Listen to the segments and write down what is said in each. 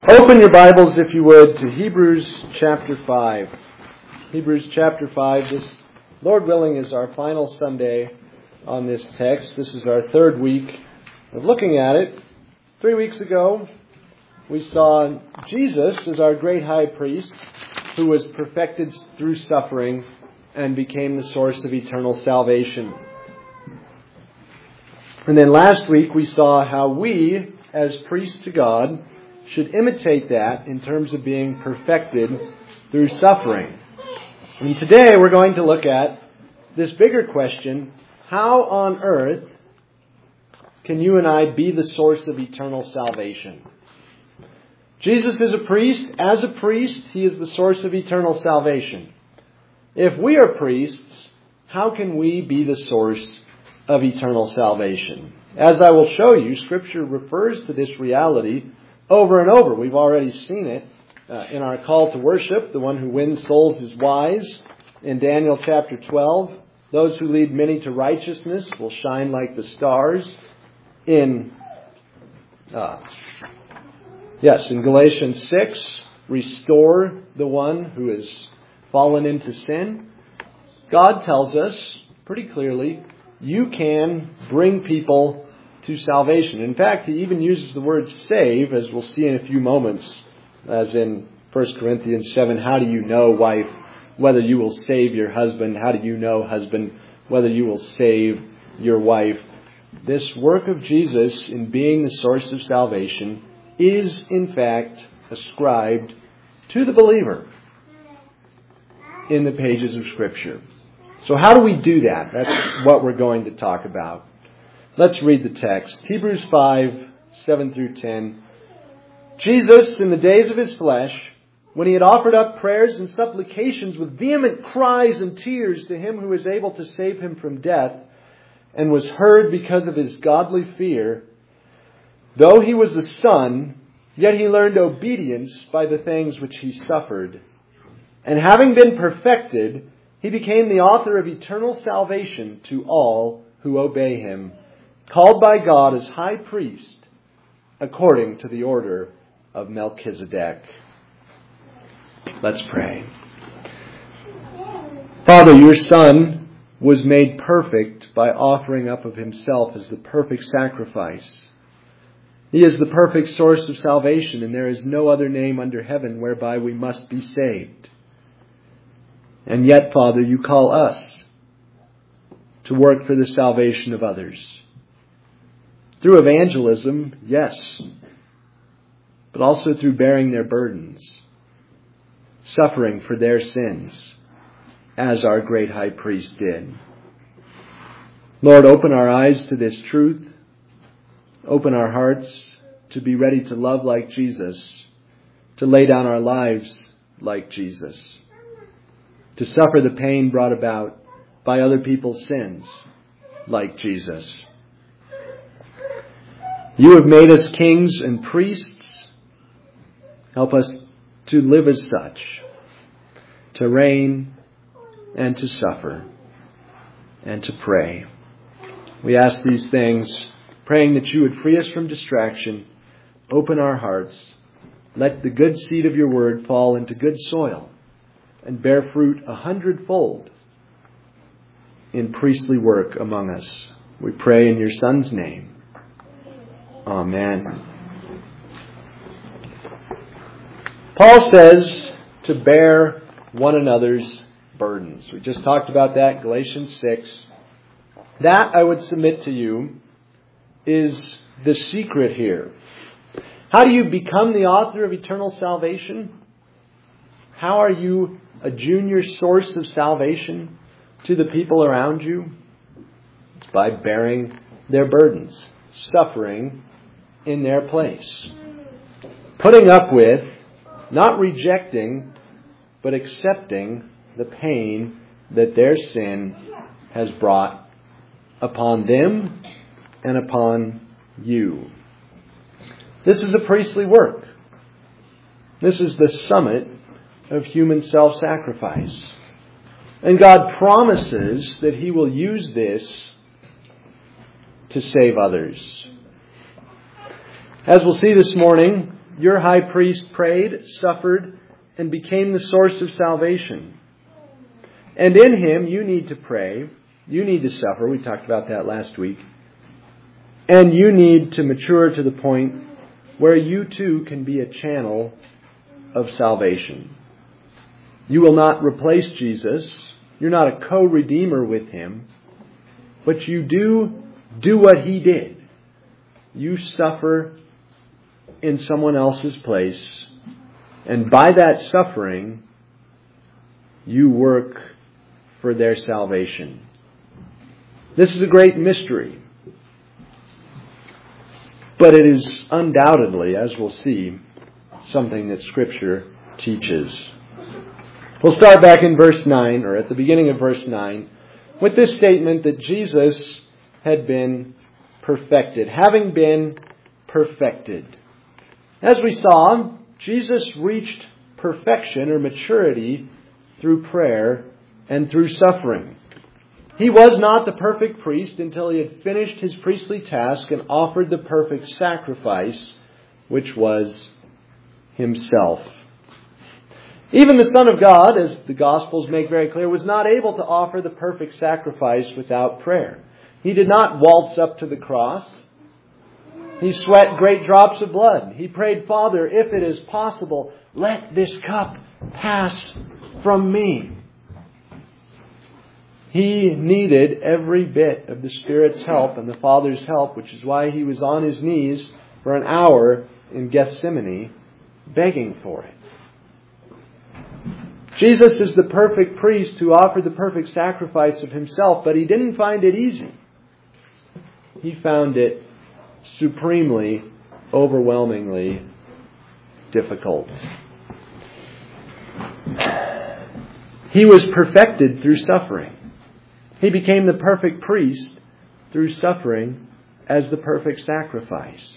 Open your Bibles, if you would, to Hebrews chapter 5. Hebrews chapter 5, this, Lord willing, is our final Sunday on this text. This is our third week of looking at it. 3 weeks ago, we saw Jesus as our great high priest, who was perfected through suffering and became the source of eternal salvation. And then last week, we saw how we, as priests to God, should imitate that in terms of being perfected through suffering. And today we're going to look at this bigger question: how on earth can you and I be the source of eternal salvation? Jesus is a priest. As a priest, He is the source of eternal salvation. If we are priests, how can we be the source of eternal salvation? As I will show you, Scripture refers to this reality over and over. We've already seen it in our call to worship. The one who wins souls is wise. In Daniel chapter 12, those who lead many to righteousness will shine like the stars. In Galatians 6, restore the one who has fallen into sin. God tells us pretty clearly, you can bring people to salvation. In fact, He even uses the word save, as we'll see in a few moments, as in 1 Corinthians 7. How do you know, wife, whether you will save your husband? How do you know, husband, whether you will save your wife? This work of Jesus in being the source of salvation is, in fact, ascribed to the believer in the pages of Scripture. So how do we do that? That's what we're going to talk about. Let's read the text. Hebrews 5, 7 through 10. Jesus, in the days of His flesh, when He had offered up prayers and supplications with vehement cries and tears to Him who is able to save Him from death, and was heard because of His godly fear, though He was the Son, yet He learned obedience by the things which He suffered. And having been perfected, He became the author of eternal salvation to all who obey Him, called by God as high priest, according to the order of Melchizedek. Let's pray. Father, your Son was made perfect by offering up of Himself as the perfect sacrifice. He is the perfect source of salvation, and there is no other name under heaven whereby we must be saved. And yet, Father, you call us to work for the salvation of others. Through evangelism, yes, but also through bearing their burdens, suffering for their sins, as our great high priest did. Lord, open our eyes to this truth. Open our hearts to be ready to love like Jesus, to lay down our lives like Jesus, to suffer the pain brought about by other people's sins like Jesus. You have made us kings and priests. Help us to live as such, to reign and to suffer and to pray. We ask these things, praying that you would free us from distraction, open our hearts, let the good seed of your word fall into good soil and bear fruit 100-fold in priestly work among us. We pray in your Son's name. Amen. Paul says to bear one another's burdens. We just talked about that, Galatians 6. That, I would submit to you, is the secret here. How do you become the author of eternal salvation? How are you a junior source of salvation to the people around you? It's by bearing their burdens, suffering in their place, putting up with, not rejecting, but accepting the pain that their sin has brought upon them and upon you. This is a priestly work. This is the summit of human self-sacrifice. And God promises that He will use this to save others. As we'll see this morning, Your high priest prayed, suffered, and became the source of salvation. And in Him you need to pray, you need to suffer, we talked about that last week, and you need to mature to the point where you too can be a channel of salvation. You will not replace Jesus. You're not a co-redeemer with Him. But you do what He did. You suffer in someone else's place. And by that suffering, you work for their salvation. This is a great mystery. But it is undoubtedly, as we'll see, something that Scripture teaches. We'll start back in verse 9, or at the beginning of verse 9, with this statement that Jesus had been perfected, having been perfected. As we saw, Jesus reached perfection or maturity through prayer and through suffering. He was not the perfect priest until He had finished His priestly task and offered the perfect sacrifice, which was Himself. Even the Son of God, as the Gospels make very clear, was not able to offer the perfect sacrifice without prayer. He did not waltz up to the cross. He sweat great drops of blood. He prayed, "Father, if it is possible, let this cup pass from me." He needed every bit of the Spirit's help and the Father's help, which is why He was on His knees for an hour in Gethsemane begging for it. Jesus is the perfect priest who offered the perfect sacrifice of Himself, but He didn't find it easy. He found it supremely, overwhelmingly difficult. He was perfected through suffering. He became the perfect priest through suffering as the perfect sacrifice.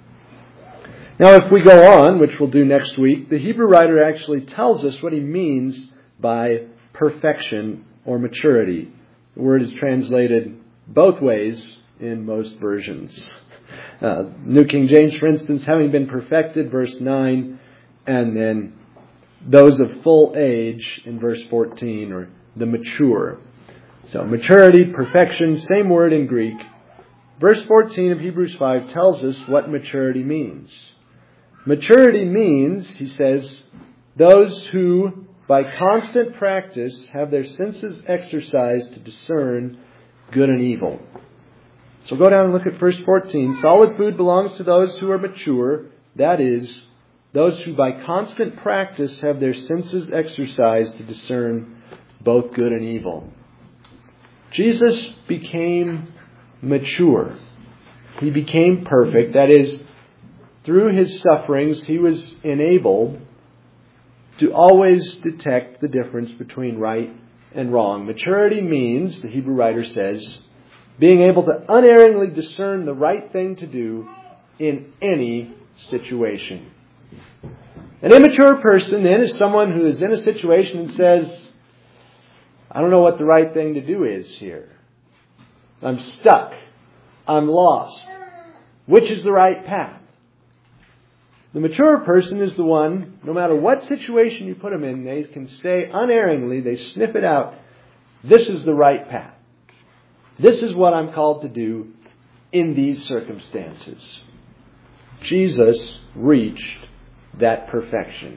Now, if we go on, which we'll do next week, the Hebrew writer actually tells us what he means by perfection or maturity. The word is translated both ways in most versions. New King James, for instance, having been perfected, verse 9, and then those of full age in verse 14, or the mature. So maturity, perfection, same word in Greek. Verse 14 of Hebrews 5 tells us what maturity means. Maturity means, he says, those who by constant practice have their senses exercised to discern good and evil. So go down and look at verse 14. Solid food belongs to those who are mature, that is, those who by constant practice have their senses exercised to discern both good and evil. Jesus became mature. He became perfect. That is, through His sufferings, He was enabled to always detect the difference between right and wrong. Maturity means, the Hebrew writer says, being able to unerringly discern the right thing to do in any situation. An immature person, then, is someone who is in a situation and says, I don't know what the right thing to do is here. I'm stuck. I'm lost. Which is the right path? The mature person is the one, no matter what situation you put them in, they can say unerringly, they sniff it out, this is the right path. This is what I'm called to do in these circumstances. Jesus reached that perfection.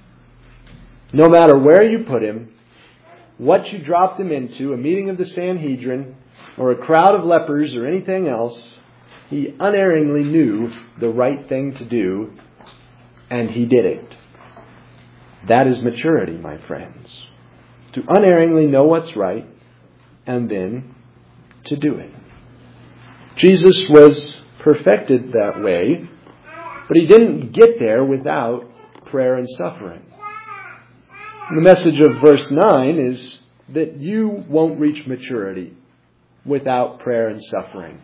No matter where you put Him, what you dropped Him into, a meeting of the Sanhedrin, or a crowd of lepers, or anything else, He unerringly knew the right thing to do, and He did it. That is maturity, my friends. To unerringly know what's right, and then to do it. Jesus was perfected that way, but He didn't get there without prayer and suffering. And the message of verse 9 is that you won't reach maturity without prayer and suffering.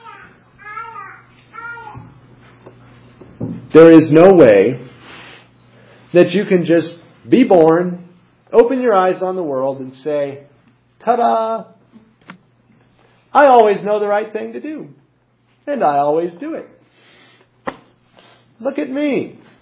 There is no way that you can just be born, open your eyes on the world and say, ta-da! I always know the right thing to do. And I always do it. Look at me.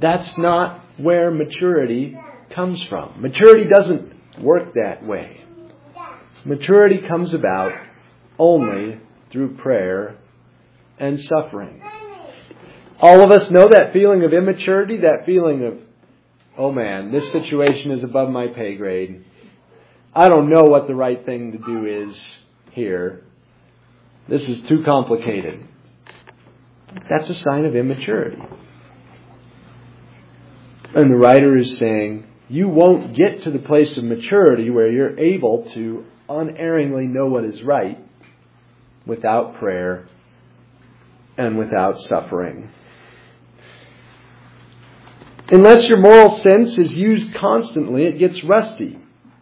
That's not where maturity comes from. Maturity doesn't work that way. Maturity comes about only through prayer and suffering. All of us know that feeling of immaturity, that feeling of, oh man, this situation is above my pay grade. I don't know what the right thing to do is here. This is too complicated. That's a sign of immaturity. And the writer is saying, you won't get to the place of maturity where you're able to unerringly know what is right without prayer and without suffering. Unless your moral sense is used constantly, it gets rusty.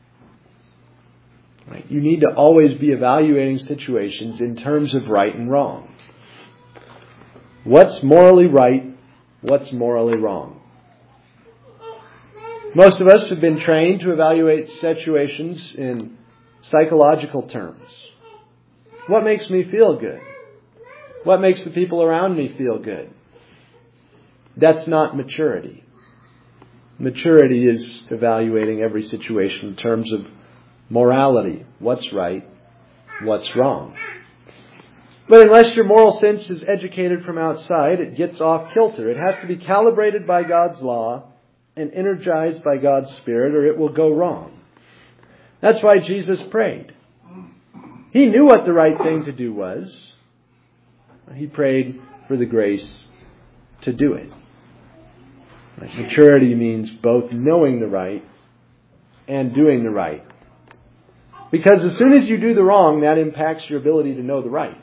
Right? You need to always be evaluating situations in terms of right and wrong. What's morally right? What's morally wrong? Most of us have been trained to evaluate situations in psychological terms. What makes me feel good? What makes the people around me feel good? That's not maturity. Maturity is evaluating every situation in terms of morality. What's right? What's wrong? But unless your moral sense is educated from outside, it gets off kilter. It has to be calibrated by God's law and energized by God's Spirit, or it will go wrong. That's why Jesus prayed. He knew what the right thing to do was. He prayed for the grace to do it. Maturity means both knowing the right and doing the right. Because as soon as you do the wrong, that impacts your ability to know the right.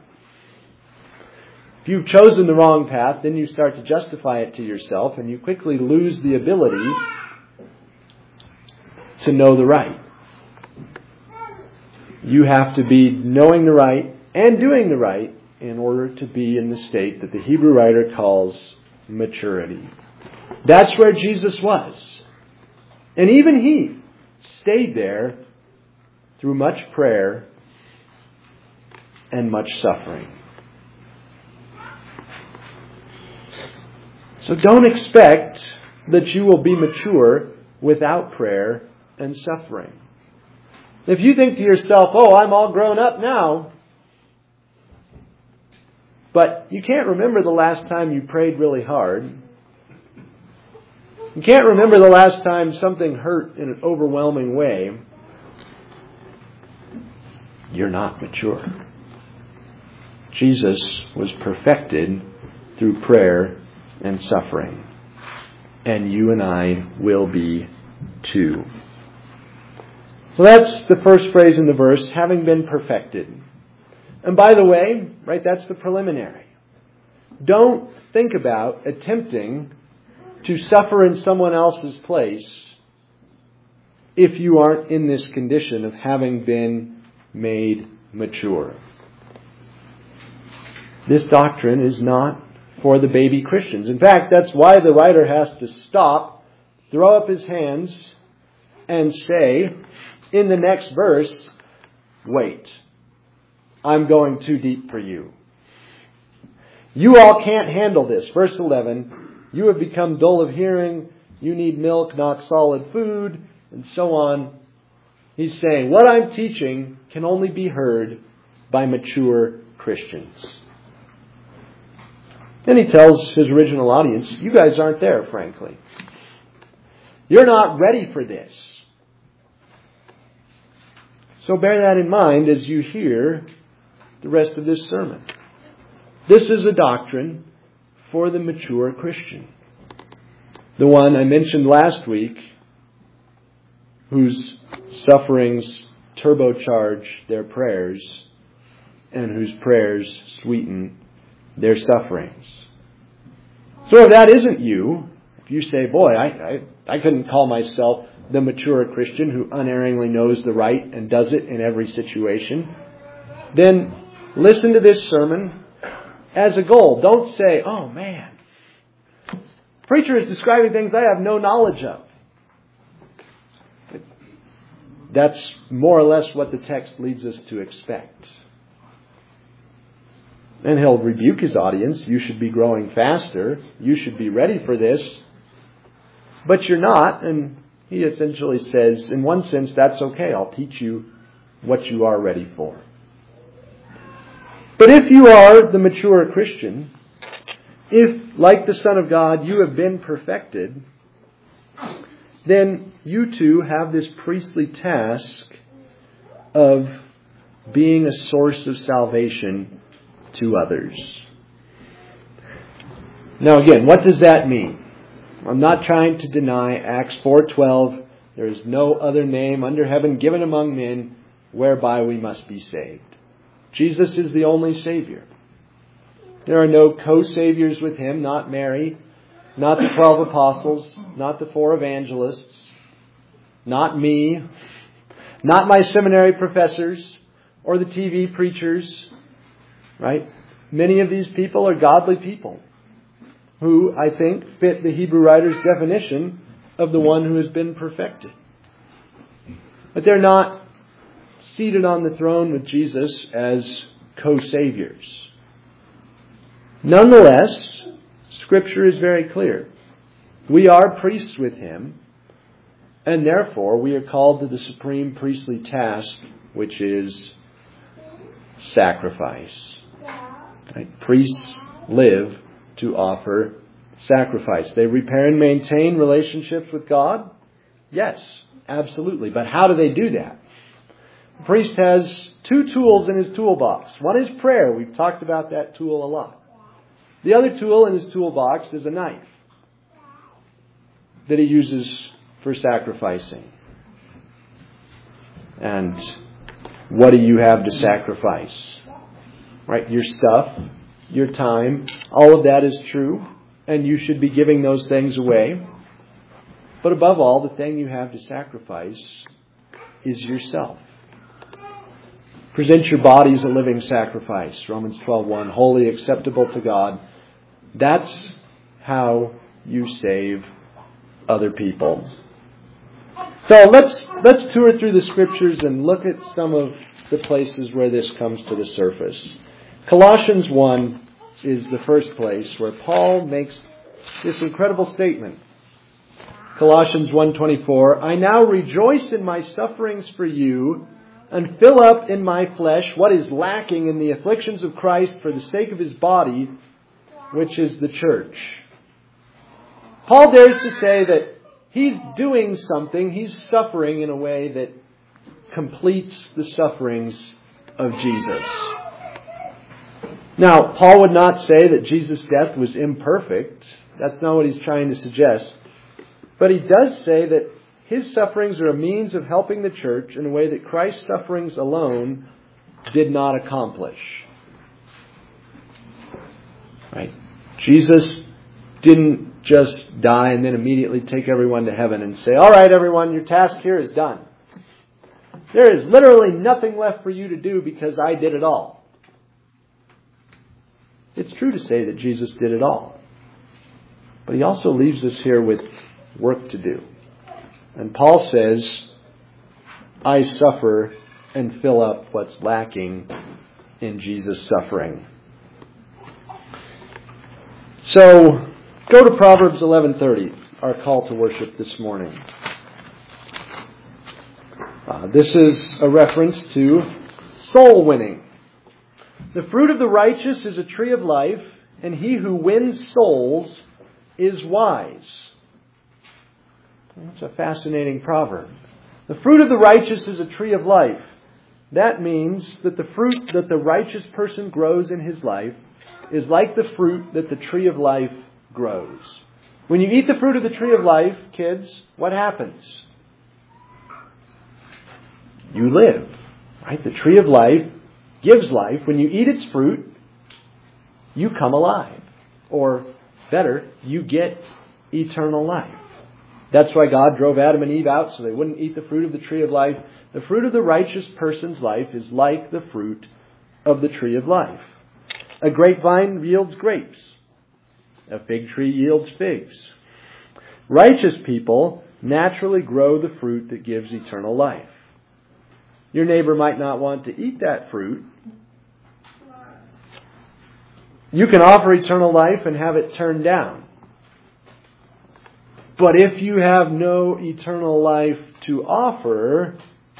If you've chosen the wrong path, then you start to justify it to yourself, and you quickly lose the ability to know the right. You have to be knowing the right and doing the right in order to be in the state that the Hebrew writer calls maturity. That's where Jesus was. And even He stayed there through much prayer and much suffering. So don't expect that you will be mature without prayer and suffering. If you think to yourself, oh, I'm all grown up now, but you can't remember the last time you prayed really hard, you can't remember the last time something hurt in an overwhelming way, you're not mature. Jesus was perfected through prayer and suffering. And you and I will be too. So that's the first phrase in the verse, having been perfected. And by the way, right, that's the preliminary. Don't think about attempting to suffer in someone else's place if you aren't in this condition of having been made mature. This doctrine is not for the baby Christians. In fact, that's why the writer has to stop, throw up his hands, and say in the next verse, wait, I'm going too deep for you. You all can't handle this. Verse 11, you have become dull of hearing, you need milk, not solid food, and so on. He's saying, what I'm teaching can only be heard by mature Christians. Then he tells his original audience, you guys aren't there, frankly. You're not ready for this. So bear that in mind as you hear the rest of this sermon. This is a doctrine for the mature Christian. The one I mentioned last week, whose sufferings turbocharge their prayers and whose prayers sweeten their sufferings. So if that isn't you, if you say, boy, I couldn't call myself the mature Christian who unerringly knows the right and does it in every situation, then listen to this sermon as a goal. Don't say, oh man, preacher is describing things I have no knowledge of. That's more or less what the text leads us to expect. And he'll rebuke his audience. You should be growing faster. You should be ready for this. but you're not. And he essentially says, in one sense, that's okay. I'll teach you what you are ready for. But if you are the mature Christian, if, like the Son of God, you have been perfected, then you too have this priestly task of being a source of salvation to others. Now again, what does that mean? I'm not trying to deny Acts 4:12. There is no other name under heaven given among men whereby we must be saved. Jesus is the only Savior. There are no co-saviors with Him, not Mary, not the 12 apostles, not the 4 evangelists, not me, not my seminary professors or the TV preachers, right? Many of these people are godly people who, I think, fit the Hebrew writer's definition of the one who has been perfected. But they're not seated on the throne with Jesus as co-saviors. Nonetheless, Scripture is very clear. We are priests with Him, and therefore we are called to the supreme priestly task, which is sacrifice. Right? Priests live to offer sacrifice. They repair and maintain relationships with God? Yes, absolutely. But how do they do that? The priest has 2 tools in his toolbox. One is prayer. We've talked about that tool a lot. The other tool in his toolbox is a knife that he uses for sacrificing. And what do you have to sacrifice? Right? Your stuff, your time, all of that is true. And you should be giving those things away. But above all, the thing you have to sacrifice is yourself. Present your body as a living sacrifice. Romans 12:1, holy, acceptable to God. That's how you save other people. So let's tour through the Scriptures and look at some of the places where this comes to the surface. Colossians 1 is the first place where Paul makes this incredible statement. Colossians 1:24, I now rejoice in my sufferings for you, and fill up in my flesh what is lacking in the afflictions of Christ for the sake of His body, which is the church. Paul dares to say that he's doing something, he's suffering in a way that completes the sufferings of Jesus. Now, Paul would not say that Jesus' death was imperfect. That's not what he's trying to suggest. But he does say that His sufferings are a means of helping the church in a way that Christ's sufferings alone did not accomplish. Right? Jesus didn't just die and then immediately take everyone to heaven and say, all right, everyone, your task here is done. There is literally nothing left for you to do because I did it all. It's true to say that Jesus did it all. But He also leaves us here with work to do. And Paul says, I suffer and fill up what's lacking in Jesus' suffering. So, go to Proverbs 11:30, our call to worship this morning. This is a reference to soul winning. The fruit of the righteous is a tree of life, and he who wins souls is wise. That's a fascinating proverb. The fruit of the righteous is a tree of life. That means that the fruit that the righteous person grows in his life is like the fruit that the tree of life grows. When you eat the fruit of the tree of life, kids, what happens? You live. Right? The tree of life gives life. When you eat its fruit, you come alive. Or better, you get eternal life. That's why God drove Adam and Eve out so they wouldn't eat the fruit of the tree of life. The fruit of the righteous person's life is like the fruit of the tree of life. A grapevine yields grapes. A fig tree yields figs. Righteous people naturally grow the fruit that gives eternal life. Your neighbor might not want to eat that fruit. You can offer eternal life and have it turned down. But if you have no eternal life to offer,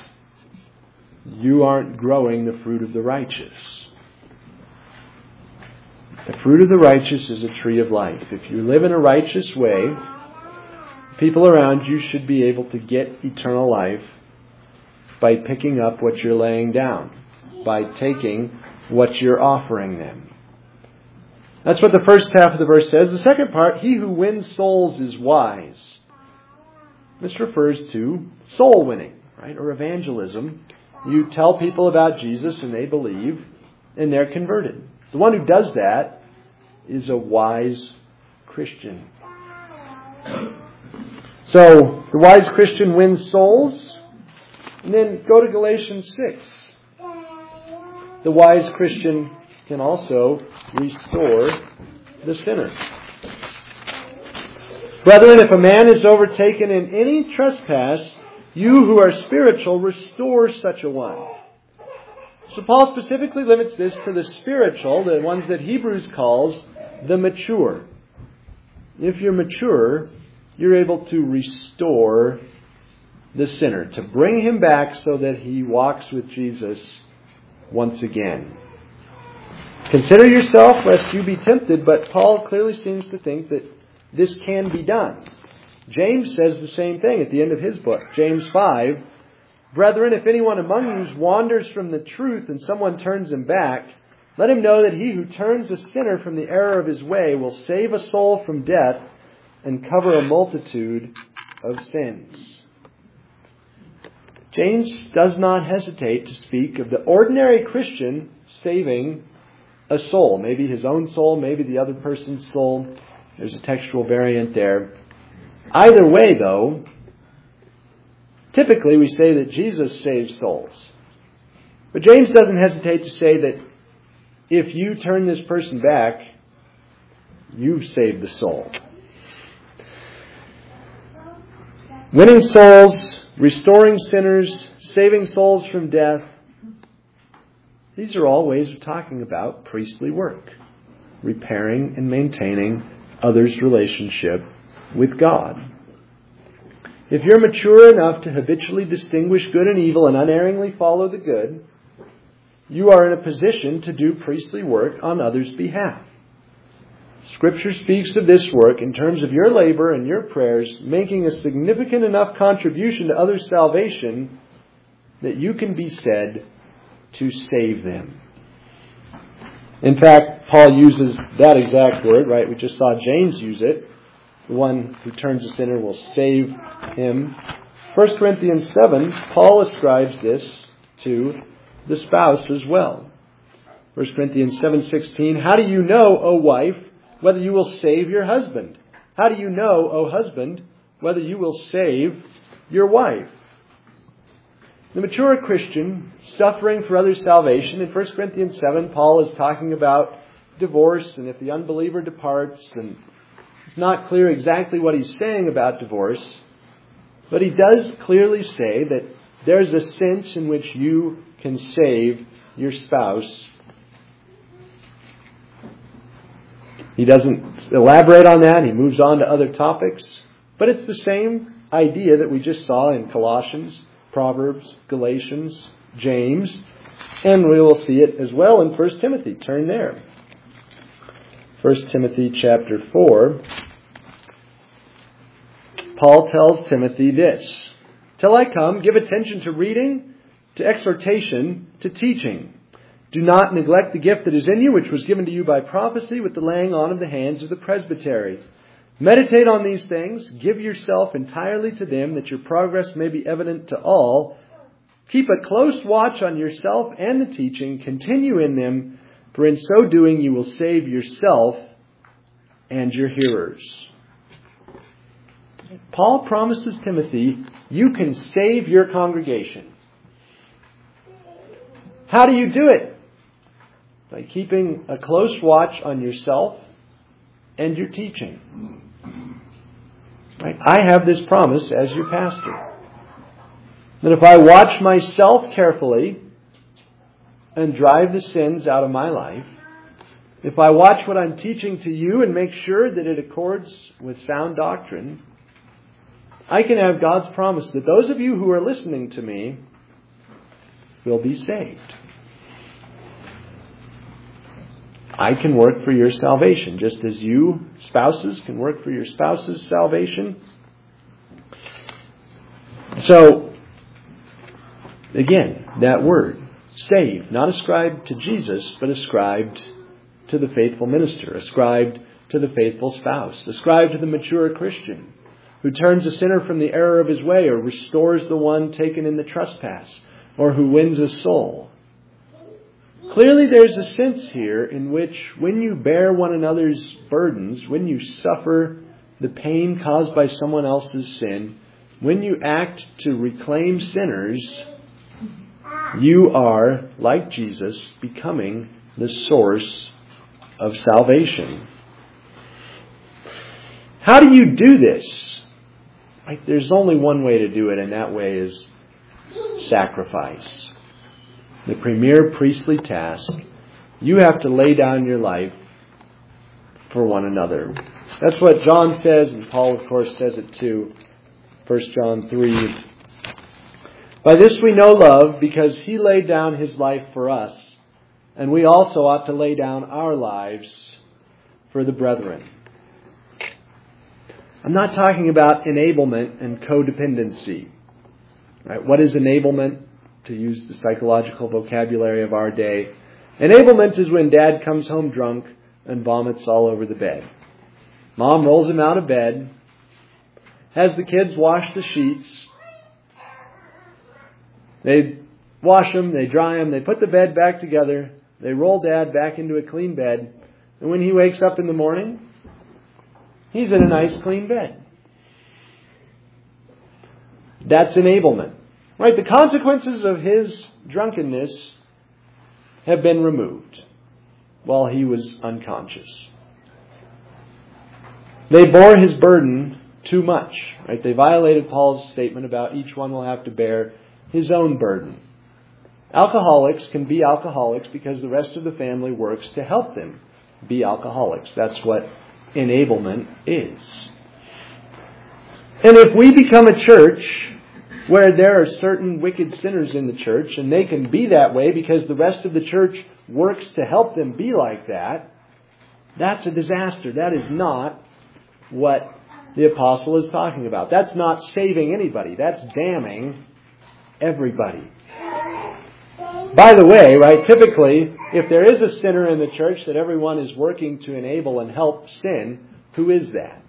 you aren't growing the fruit of the righteous. The fruit of the righteous is a tree of life. If you live in a righteous way, people around you should be able to get eternal life by picking up what you're laying down, by taking what you're offering them. That's what the first half of the verse says. The second part, he who wins souls is wise. This refers to soul winning, right? Or evangelism. You tell people about Jesus and they believe and they're converted. The one who does that is a wise Christian. So, the wise Christian wins souls. And then go to Galatians 6. The wise Christian can also restore the sinner. Brethren, if a man is overtaken in any trespass, you who are spiritual, restore such a one. So Paul specifically limits this to the spiritual, the ones that Hebrews calls the mature. If you're mature, you're able to restore the sinner, to bring him back so that he walks with Jesus once again. Consider yourself lest you be tempted, but Paul clearly seems to think that this can be done. James says the same thing at the end of his book, James 5. Brethren, if anyone among you wanders from the truth and someone turns him back, let him know that he who turns a sinner from the error of his way will save a soul from death and cover a multitude of sins. James does not hesitate to speak of the ordinary Christian saving a soul. Maybe his own soul, maybe the other person's soul. There's a textual variant there. Either way, though, typically we say that Jesus saves souls. But James doesn't hesitate to say that if you turn this person back, you've saved the soul. Winning souls, restoring sinners, saving souls from death. These are all ways of talking about priestly work. Repairing and maintaining others' relationship with God. If you're mature enough to habitually distinguish good and evil and unerringly follow the good, you are in a position to do priestly work on others' behalf. Scripture speaks of this work in terms of your labor and your prayers, making a significant enough contribution to others' salvation that you can be said to save them. In fact, Paul uses that exact word, right? We just saw James use it. The one who turns a sinner will save him. 1 Corinthians 7, Paul ascribes this to the spouse as well. 1 Corinthians 7:16, how do you know, O wife, whether you will save your husband? How do you know, O husband, whether you will save your wife? The mature Christian suffering for others' salvation. In 1 Corinthians 7, Paul is talking about divorce, and if the unbeliever departs, and it's not clear exactly what he's saying about divorce, but he does clearly say that there's a sense in which you can save your spouse. He doesn't elaborate on that. He moves on to other topics. But it's the same idea that we just saw in Colossians, Proverbs, Galatians, James, and we will see it as well in 1 Timothy. Turn there. 1 Timothy chapter 4. Paul tells Timothy this, till I come, give attention to reading, to exhortation, to teaching. Do not neglect the gift that is in you, which was given to you by prophecy with the laying on of the hands of the presbytery. Meditate on these things. Give yourself entirely to them, that your progress may be evident to all. Keep a close watch on yourself and the teaching. Continue in them, for in so doing you will save yourself and your hearers. Paul promises Timothy, you can save your congregation. How do you do it? By keeping a close watch on yourself and your teaching. Right? I have this promise as your pastor. That if I watch myself carefully and drive the sins out of my life, if I watch what I'm teaching to you and make sure that it accords with sound doctrine, I can have God's promise that those of you who are listening to me will be saved. I can work for your salvation, just as you, spouses, can work for your spouse's salvation. So, again, that word, saved, not ascribed to Jesus, but ascribed to the faithful minister, ascribed to the faithful spouse, ascribed to the mature Christian who turns a sinner from the error of his way, or restores the one taken in the trespass, or who wins a soul. Clearly there's a sense here in which when you bear one another's burdens, when you suffer the pain caused by someone else's sin, when you act to reclaim sinners, you are, like Jesus, becoming the source of salvation. How do you do this? There's only one way to do it, and that way is sacrifice. The premier priestly task. You have to lay down your life for one another. That's what John says, and Paul, of course, says it too. 1 John 3. By this we know love, because He laid down His life for us, and we also ought to lay down our lives for the brethren. I'm not talking about enablement and codependency. Right? What is enablement? To use the psychological vocabulary of our day, enablement is when Dad comes home drunk and vomits all over the bed. Mom rolls him out of bed, has the kids wash the sheets. They wash them, they dry them, they put the bed back together, they roll Dad back into a clean bed, and when he wakes up in the morning, he's in a nice clean bed. That's enablement. Right? The consequences of his drunkenness have been removed while he was unconscious. They bore his burden too much. Right? They violated Paul's statement about each one will have to bear his own burden. Alcoholics can be alcoholics because the rest of the family works to help them be alcoholics. That's what enablement is. And if we become a church where there are certain wicked sinners in the church, and they can be that way because the rest of the church works to help them be like that, that's a disaster. That is not what the apostle is talking about. That's not saving anybody. That's damning everybody. By the way, right, typically, if there is a sinner in the church that everyone is working to enable and help sin, who is that?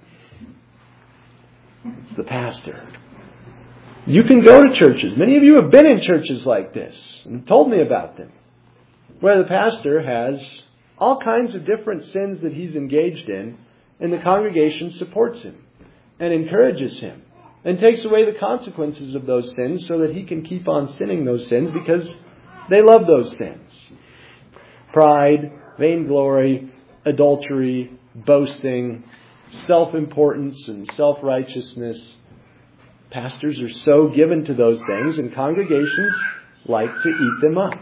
It's the pastor. You can go to churches. Many of you have been in churches like this and told me about them, where the pastor has all kinds of different sins that he's engaged in, and the congregation supports him and encourages him and takes away the consequences of those sins so that he can keep on sinning those sins because they love those sins. Pride, vainglory, adultery, boasting, self-importance, and self-righteousness. Pastors are so given to those things, and congregations like to eat them up.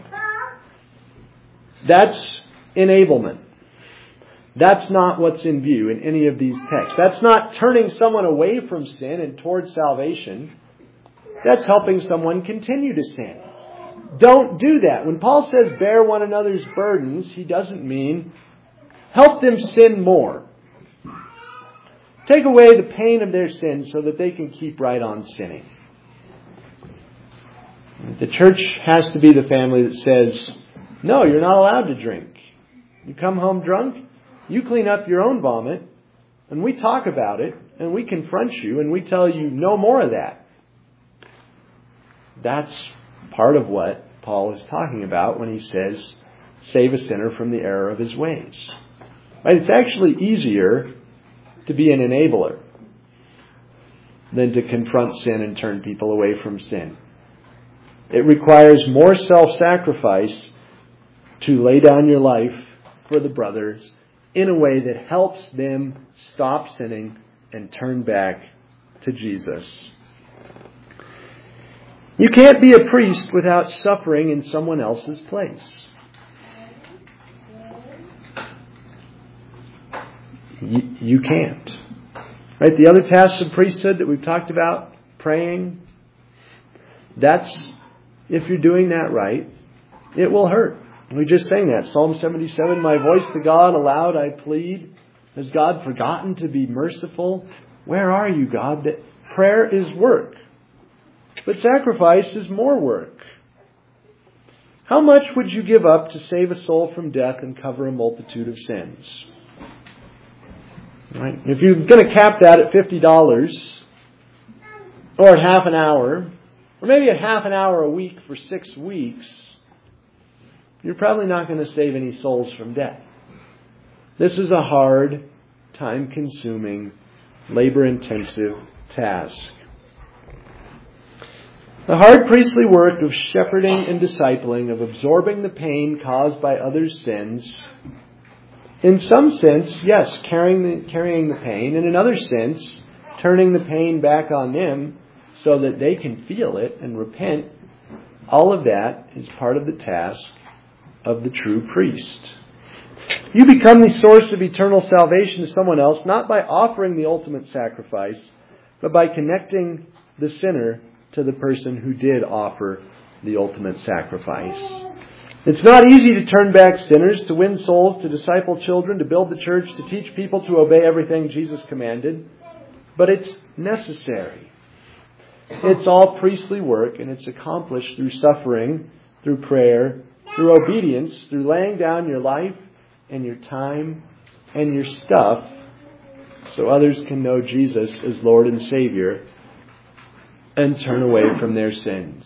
That's enablement. That's not what's in view in any of these texts. That's not turning someone away from sin and towards salvation. That's helping someone continue to sin. Don't do that. When Paul says bear one another's burdens, he doesn't mean help them sin more. Take away the pain of their sins so that they can keep right on sinning. The church has to be the family that says, no, you're not allowed to drink. You come home drunk, you clean up your own vomit, and we talk about it, and we confront you, and we tell you no more of that. That's part of what Paul is talking about when he says, save a sinner from the error of his ways. Right? It's actually easier to be an enabler than to confront sin and turn people away from sin. It requires more self-sacrifice to lay down your life for the brothers in a way that helps them stop sinning and turn back to Jesus. You can't be a priest without suffering in someone else's place. You can't. Right? The other tasks of priesthood that we've talked about, praying, that's, if you're doing that right, it will hurt. We just sang that. Psalm 77, my voice to God, aloud I plead. Has God forgotten to be merciful? Where are you, God? That prayer is work. But sacrifice is more work. How much would you give up to save a soul from death and cover a multitude of sins? Right? If you're going to cap that at $50, or at half an hour, or maybe at half an hour a week for 6 weeks, you're probably not going to save any souls from death. This is a hard, time-consuming, labor-intensive task. The hard priestly work of shepherding and discipling, of absorbing the pain caused by others' sins, in some sense, yes, carrying the pain, and in another sense, turning the pain back on them so that they can feel it and repent, all of that is part of the task of the true priest. You become the source of eternal salvation to someone else, not by offering the ultimate sacrifice, but by connecting the sinner to the person who did offer the ultimate sacrifice. It's not easy to turn back sinners, to win souls, to disciple children, to build the church, to teach people to obey everything Jesus commanded, but it's necessary. It's all priestly work, and it's accomplished through suffering, through prayer, through obedience, through laying down your life and your time and your stuff so others can know Jesus as Lord and Savior and turn away from their sins.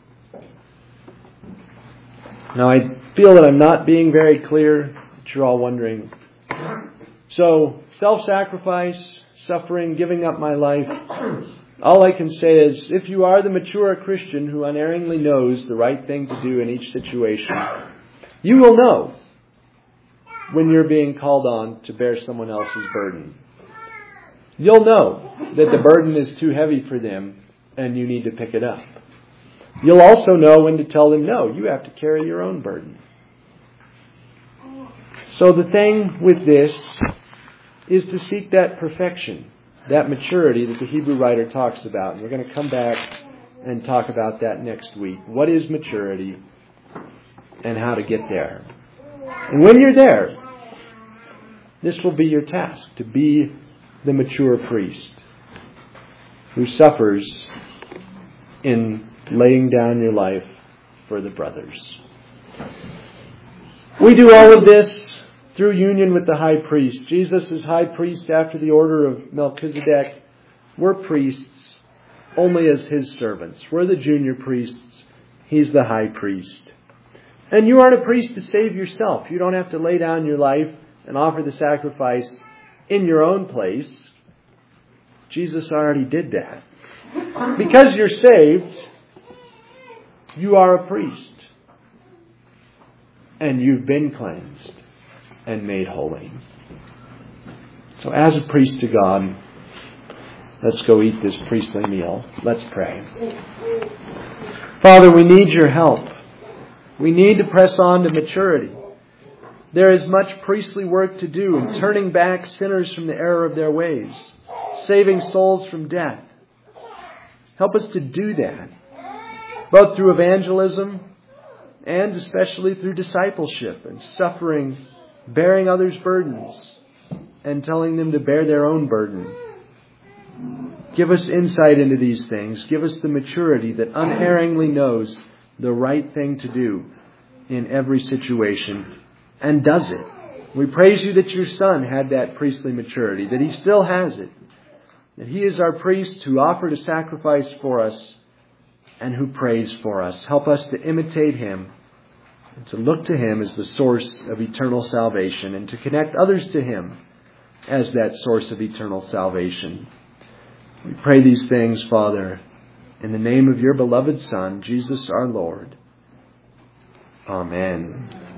Now, I feel that I'm not being very clear, but you're all wondering. So, self-sacrifice, suffering, giving up my life. All I can say is, if you are the mature Christian who unerringly knows the right thing to do in each situation, you will know when you're being called on to bear someone else's burden. You'll know that the burden is too heavy for them and you need to pick it up. You'll also know when to tell them, no, you have to carry your own burden. So the thing with this is to seek that perfection, that maturity that the Hebrew writer talks about. And we're going to come back and talk about that next week. What is maturity and how to get there? And when you're there, this will be your task, to be the mature priest who suffers in laying down your life for the brothers. We do all of this through union with the high priest. Jesus is high priest after the order of Melchizedek. We're priests only as his servants. We're the junior priests. He's the high priest. And you aren't a priest to save yourself. You don't have to lay down your life and offer the sacrifice in your own place. Jesus already did that. Because you're saved, you are a priest. And you've been cleansed and made holy. So as a priest to God, let's go eat this priestly meal. Let's pray. Father, we need your help. We need to press on to maturity. There is much priestly work to do in turning back sinners from the error of their ways, saving souls from death. Help us to do that, both through evangelism and especially through discipleship and suffering, bearing others' burdens and telling them to bear their own burden. Give us insight into these things. Give us the maturity that unerringly knows the right thing to do in every situation and does it. We praise you that your Son had that priestly maturity, that he still has it, that he is our priest who offered a sacrifice for us and who prays for us. Help us to imitate him and to look to him as the source of eternal salvation and to connect others to him as that source of eternal salvation. We pray these things, Father, in the name of your beloved Son, Jesus our Lord. Amen.